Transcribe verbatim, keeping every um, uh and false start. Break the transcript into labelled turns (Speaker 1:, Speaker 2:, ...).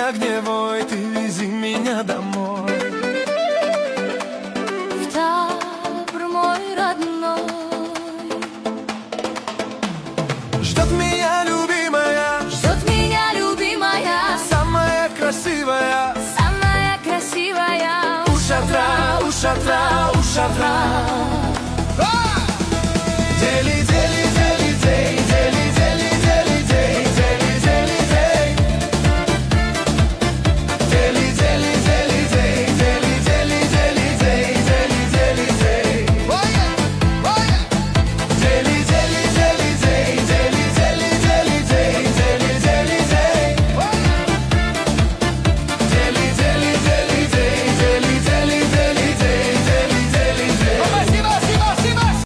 Speaker 1: огневой, ты вези меня домой.
Speaker 2: В Тавр мой родной.
Speaker 1: Ждет меня любимая,
Speaker 2: Ждет меня любимая,
Speaker 1: самая красивая,
Speaker 2: самая красивая.
Speaker 1: у шатра, у шатра, у шатра.